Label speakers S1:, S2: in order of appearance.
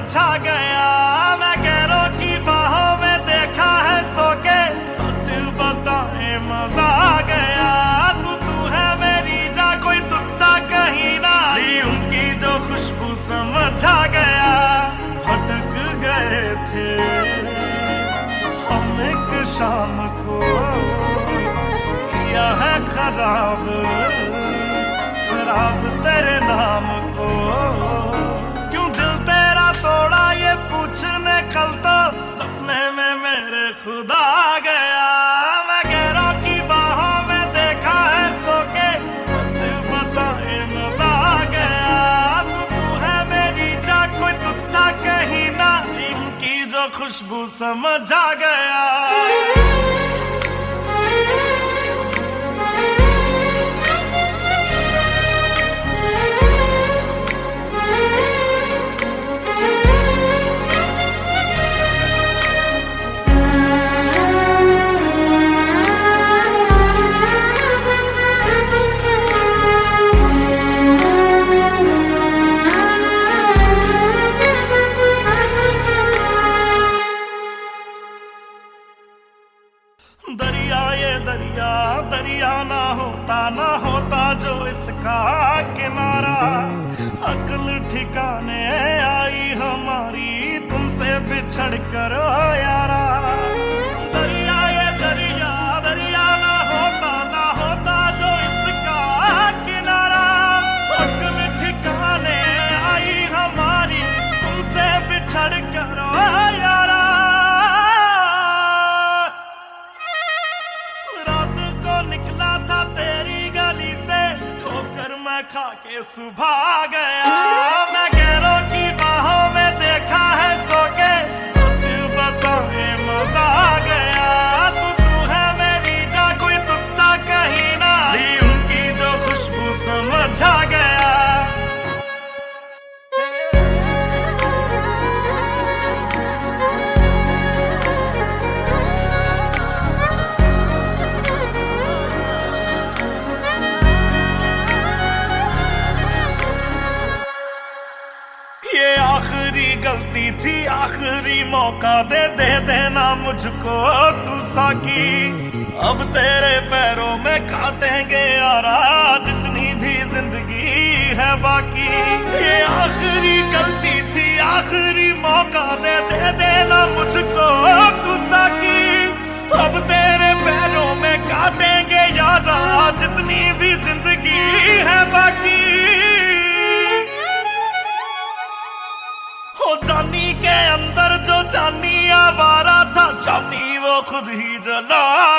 S1: छा गया। मैं गैरों की बाहों में देखा है सो के, सच बताए मजा आ गया। तू है मेरी जा, कोई तुझसा कहीं ना, उनकी जो खुशबू समझ आ गया। भटक गए थे हम एक शाम को, किया है खराब खराब तेरे नाम को। क्यों दिल तेरा तोड़ा ये पूछने कल तो, सपने में मेरे खुदा आ गया। मैं गैरों की बाहों में देखा है सो के, सच बताए मजा आ गया। तू है मेरी जा, कोई तुझसा कहीं ना, इनकी जो खुशबू समझ आ गया। दरिया ये दरिया दरिया ना होता जो इसका किनारा। अक्ल ठिकाने आई हमारी तुमसे बिछड़ कर यारा। दरिया ये दरिया दरिया ना होता जो इसका किनारा। अक्ल ठिकाने आई हमारी तुमसे बिछड़ कर यारा। निकला था तेरी गली से, ठोकर मैं खा के सुबह आ गया। मैं गैरों की बाहों में देखा है सो के, सच बताए मजा आ गया। तू है मेरी जा, कोई तुझसा कहीं ना, उनकी जो खुशबू समझ आ गया। ये आखिरी गलती थी, आखिरी मौका दे देना मुझको तू साकी। अब तेरे पैरों में काटेंगे यारा, जितनी भी जिंदगी है बाकी। ये आखिरी गलती थी, आखिरी मौका दे देना मुझको तू साकी। अब तेरे पैरों में काटेंगे यारा, जितनी भी जिंदगी है बाकी। जानी के अंदर जो जानी आवारा था, जानी वो खुद ही जला